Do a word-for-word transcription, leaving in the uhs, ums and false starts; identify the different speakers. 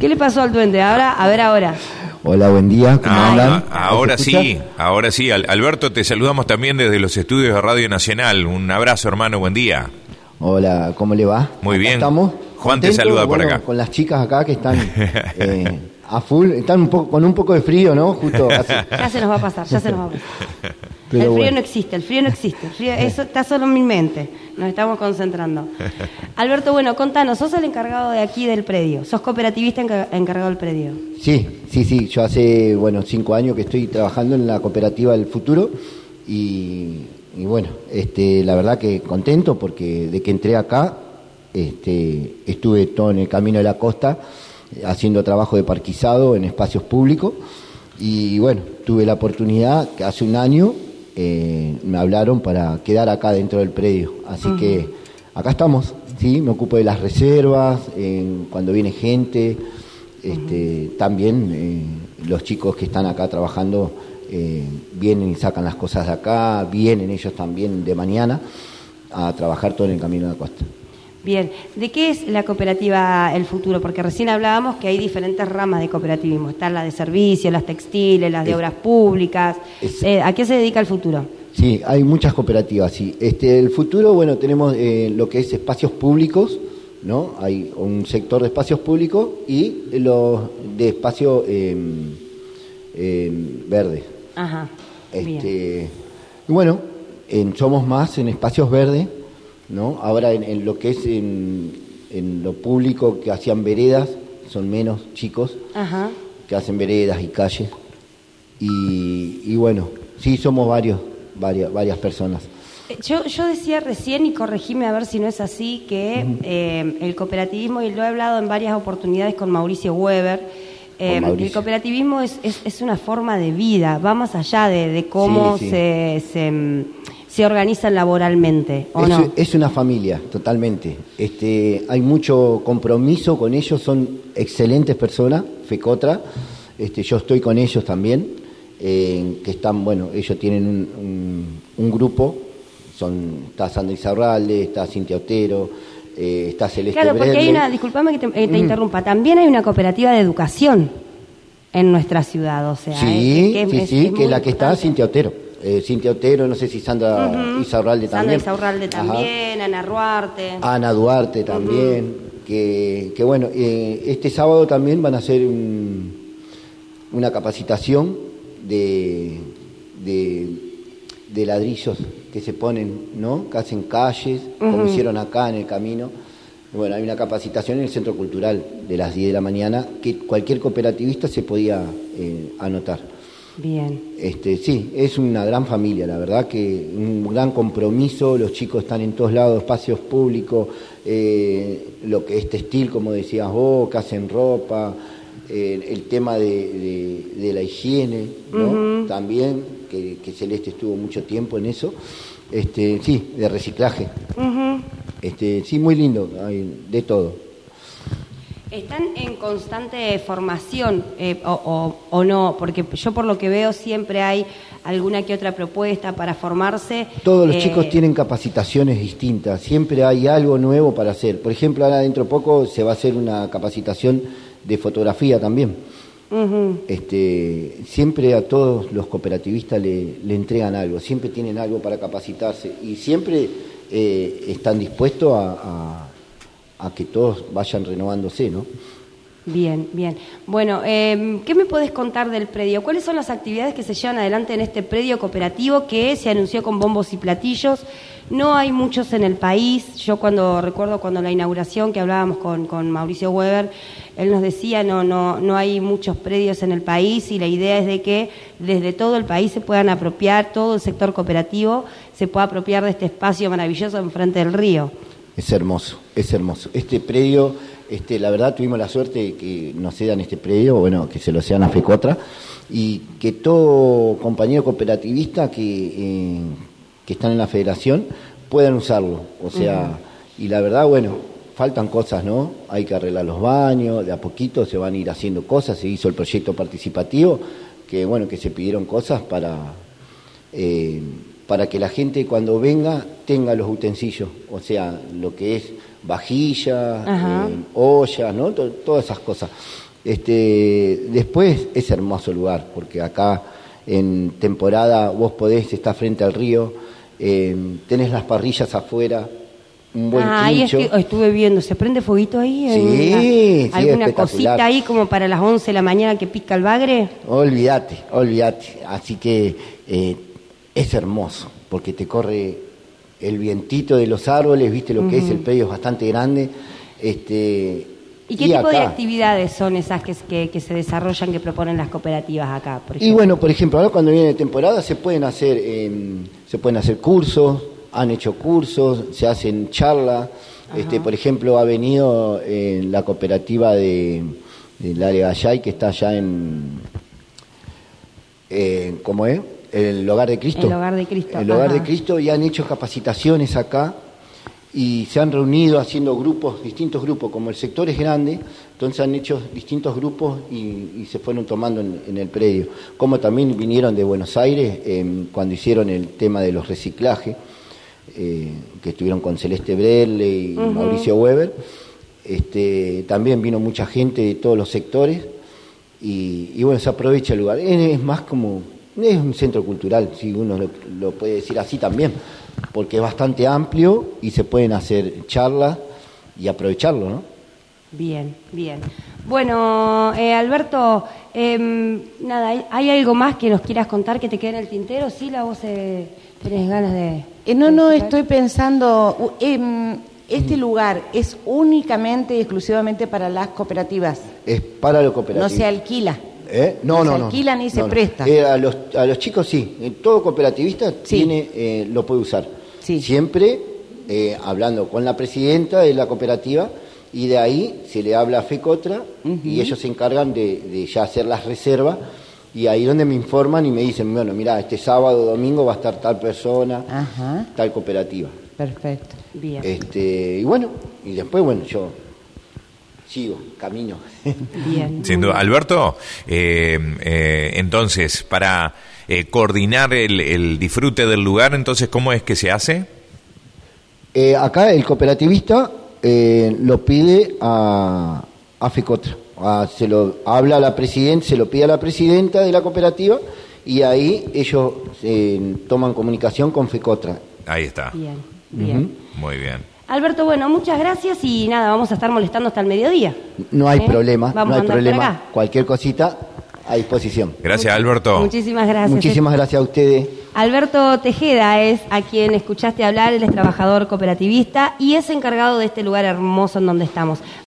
Speaker 1: ¿Qué le pasó al duende? Ahora, a ver ahora.
Speaker 2: Hola, buen día, ¿cómo
Speaker 3: Ah,
Speaker 2: andan?
Speaker 3: a- ahora sí, ahora sí. Al- Alberto, te saludamos también desde los estudios de Radio Nacional. Un abrazo, hermano, buen día.
Speaker 2: Hola, ¿cómo le va?
Speaker 3: Muy
Speaker 2: Acá
Speaker 3: bien.
Speaker 2: estamos.
Speaker 3: Juan te
Speaker 2: Contentos,
Speaker 3: saluda por
Speaker 2: bueno,
Speaker 3: acá.
Speaker 2: Con las chicas acá que están eh, a full, están un poco, con un poco de frío, ¿no? Justo hace,
Speaker 1: Ya se nos va a pasar, ya se nos va a pasar.
Speaker 2: Pero
Speaker 1: el frío
Speaker 2: bueno.
Speaker 1: no existe, el frío no existe. El frío, eso está solo en mi mente. Nos estamos concentrando. Alberto, bueno, contanos, sos el encargado de aquí del predio. Sos cooperativista enca- encargado del predio.
Speaker 2: Sí, sí, sí. Yo hace, bueno, cinco años que estoy trabajando en la cooperativa del futuro y, y bueno, este, la verdad que contento porque de que entré acá, este, estuve todo en el camino de la costa eh, haciendo trabajo de parquizado en espacios públicos y bueno, tuve la oportunidad que hace un año eh, me hablaron para quedar acá dentro del predio, así uh-huh. que acá estamos, sí, me ocupo de las reservas, en, cuando viene gente. Este, uh-huh. También eh, los chicos que están acá trabajando eh, vienen y sacan las cosas de acá, vienen ellos también de mañana a trabajar todo en el camino de la costa.
Speaker 1: Bien, ¿de qué es la cooperativa El Futuro? Porque recién hablábamos que hay diferentes ramas de cooperativismo, están las de servicios, las textiles, las de es, obras públicas. Es, eh, ¿A qué se dedica El Futuro?
Speaker 2: Sí, hay muchas cooperativas, sí. Este, El Futuro, bueno, tenemos eh, lo que es espacios públicos, ¿no? Hay un sector de espacios públicos y los de espacio eh, eh, verde.
Speaker 1: Ajá.
Speaker 2: Este, bueno, en, somos más en espacios verdes, ¿no? Ahora en, en lo que es en, en lo público que hacían veredas, son menos chicos. Ajá. Que hacen veredas y calles. Y, y bueno, sí, somos varios, varias, varias personas.
Speaker 1: Yo, yo decía recién, y corregime a ver si no es así, que uh-huh. eh, el cooperativismo, y lo he hablado en varias oportunidades con Mauricio Weber, eh, con Mauricio. El cooperativismo es, es, es una forma de vida, va más allá de, de cómo sí, sí. se... se se organizan laboralmente, ¿o
Speaker 2: es,
Speaker 1: no?
Speaker 2: Es una familia, totalmente. Este, hay mucho compromiso con ellos, son excelentes personas, FECOTRA, este, yo estoy con ellos también, eh, que están, bueno, ellos tienen un, un, un grupo, son, está Sandra Izarralde, está Cintia Otero, eh, está Celeste
Speaker 1: Claro, porque
Speaker 2: Bredle.
Speaker 1: hay una, disculpame que te, eh, te mm. interrumpa, también hay una cooperativa de educación en nuestra ciudad, o sea...
Speaker 2: Sí,
Speaker 1: es,
Speaker 2: sí,
Speaker 1: es,
Speaker 2: sí,
Speaker 1: es
Speaker 2: que es la que está
Speaker 1: importante.
Speaker 2: Cintia Otero. Eh, Cintia Otero, no sé si Sandra uh-huh. Izarralde también.
Speaker 1: Sandra Izarralde también, Ana Duarte.
Speaker 2: Ana Duarte también, uh-huh. que, que bueno, eh, este sábado también van a hacer un, una capacitación de, de, de ladrillos que se ponen, ¿no? Que hacen calles, uh-huh. como hicieron acá en el camino. Bueno, hay una capacitación en el Centro Cultural de las diez de la mañana que cualquier cooperativista se podía eh, anotar.
Speaker 1: Bien.
Speaker 2: Este, sí, es una gran familia, la verdad que un gran compromiso, los chicos están en todos lados, espacios públicos, eh, lo que es textil, como decías vos, que hacen ropa, eh, el tema de, de, de la higiene, ¿no? Uh-huh. También, que, que Celeste estuvo mucho tiempo en eso, este, sí, de reciclaje. Uh-huh. Este, sí, muy lindo, hay de todo.
Speaker 1: ¿Están en constante formación eh, o, o, o no? Porque yo por lo que veo siempre hay alguna que otra propuesta para formarse.
Speaker 2: Todos los
Speaker 1: eh...
Speaker 2: chicos tienen capacitaciones distintas, siempre hay algo nuevo para hacer. Por ejemplo, ahora dentro de poco se va a hacer una capacitación de fotografía también. Uh-huh. Este, siempre a todos los cooperativistas le, le entregan algo, siempre tienen algo para capacitarse y siempre eh, están dispuestos a... a a que todos vayan renovándose, ¿no?
Speaker 1: Bien, bien. Bueno, eh, ¿qué me podés contar del predio? ¿Cuáles son las actividades que se llevan adelante en este predio cooperativo que se anunció con bombos y platillos? No hay muchos en el país. Yo cuando recuerdo cuando la inauguración que hablábamos con, con Mauricio Weber, él nos decía no, no, no hay muchos predios en el país y la idea es de que desde todo el país se puedan apropiar, todo el sector cooperativo se pueda apropiar de este espacio maravilloso enfrente del río.
Speaker 2: Es hermoso, es hermoso. Este predio, este, la verdad tuvimos la suerte de que nos cedan este predio, bueno, que se lo cedan a FECOTRA, y que todo compañero cooperativista que, eh, que están en la federación puedan usarlo. O sea, uh-huh. y la verdad, bueno, faltan cosas, ¿no? Hay que arreglar los baños, de a poquito se van a ir haciendo cosas, se hizo el proyecto participativo, que bueno, que se pidieron cosas para... Eh, para que la gente cuando venga tenga los utensilios, o sea, lo que es vajillas, eh, ollas, ¿no? T- todas esas cosas. Este, después es hermoso lugar, porque acá en temporada vos podés estar frente al río, eh, tenés las parrillas afuera, un buen
Speaker 1: ah, ahí
Speaker 2: quincho.
Speaker 1: es que estuve viendo, ¿se prende fueguito ahí?
Speaker 2: Sí,
Speaker 1: ¿Alguna,
Speaker 2: sí,
Speaker 1: alguna
Speaker 2: espectacular.
Speaker 1: cosita ahí como para las once de la mañana que pica el bagre?
Speaker 2: Olvídate, olvídate. Así que eh, es hermoso, porque te corre el vientito de los árboles, viste lo que uh-huh. es, el predio es bastante grande. Este,
Speaker 1: ¿Y qué
Speaker 2: y
Speaker 1: tipo
Speaker 2: acá,
Speaker 1: de actividades son esas que, que, que se desarrollan, que proponen las cooperativas acá? Por ejemplo?
Speaker 2: Y bueno, por ejemplo, ahora cuando viene temporada se pueden hacer, eh, se pueden hacer cursos, han hecho cursos, se hacen charlas. Este, por ejemplo, ha venido eh, la cooperativa de, de la de Gallay, que está allá en, eh, ¿cómo es? El Hogar de Cristo.
Speaker 1: El Hogar de Cristo.
Speaker 2: El Hogar Ajá. de Cristo, y han hecho capacitaciones acá y se han reunido haciendo grupos, distintos grupos, como el sector es grande, entonces han hecho distintos grupos y, y se fueron tomando en, en el predio. Como también vinieron de Buenos Aires eh, cuando hicieron el tema de los reciclajes. Eh, que estuvieron con Celeste Brerle y uh-huh. Mauricio Weber. Este, también vino mucha gente de todos los sectores y, y bueno, se aprovecha el lugar. Es, es más como, es un centro cultural, si uno lo, lo puede decir así también, porque es bastante amplio y se pueden hacer charlas y aprovecharlo, ¿no?
Speaker 1: Bien, bien. Bueno, eh, Alberto, eh, nada, ¿hay, ¿hay algo más que nos quieras contar que te quede en el tintero? ¿Sí, la vos eh, tenés ganas de...?
Speaker 4: Eh, no, no, estoy pensando, uh, eh, ¿este lugar es únicamente y exclusivamente para las cooperativas?
Speaker 2: Es para los cooperativos.
Speaker 4: No se alquila.
Speaker 2: ¿Eh? No,
Speaker 4: no,
Speaker 2: no,
Speaker 4: se
Speaker 2: no.
Speaker 4: alquila
Speaker 2: no,
Speaker 4: ni se
Speaker 2: no.
Speaker 4: presta.
Speaker 2: Eh, a, los, a los chicos sí, eh, todo cooperativista
Speaker 4: sí.
Speaker 2: tiene, eh, lo puede usar.
Speaker 4: Sí.
Speaker 2: Siempre eh, hablando con la presidenta de la cooperativa, y de ahí se le habla a FECOTRA uh-huh. y ellos se encargan de, de ya hacer las reservas, y ahí donde me informan y me dicen, bueno, mira, este sábado, domingo va a estar tal persona,
Speaker 4: Ajá.
Speaker 2: tal cooperativa.
Speaker 4: Perfecto, bien.
Speaker 2: Este, y bueno, y después, bueno, yo sigo, camino.
Speaker 1: Bien.
Speaker 3: Sin duda. Alberto, eh, eh, entonces, para eh, coordinar el, el disfrute del lugar, entonces, ¿cómo es que se hace?
Speaker 2: Eh, acá el cooperativista eh, lo pide a, a FECOTRA. A, se lo habla a la presidenta, se lo pide a la presidenta de la cooperativa y ahí ellos eh, toman comunicación con FECOTRA.
Speaker 3: Ahí está.
Speaker 1: Bien, bien.
Speaker 3: Uh-huh. Muy bien.
Speaker 1: Alberto, bueno, muchas gracias y nada, vamos a estar molestando hasta el mediodía.
Speaker 2: No hay
Speaker 1: ¿Eh?
Speaker 2: problema,
Speaker 1: Vamos
Speaker 2: no
Speaker 1: a
Speaker 2: hay
Speaker 1: andar por
Speaker 2: problema.
Speaker 1: acá.
Speaker 2: Cualquier cosita a disposición.
Speaker 3: Gracias, Alberto.
Speaker 1: Muchísimas gracias.
Speaker 2: Muchísimas gracias a ustedes.
Speaker 1: Alberto Tejeda es a quien escuchaste hablar, él es trabajador cooperativista y es encargado de este lugar hermoso en donde estamos.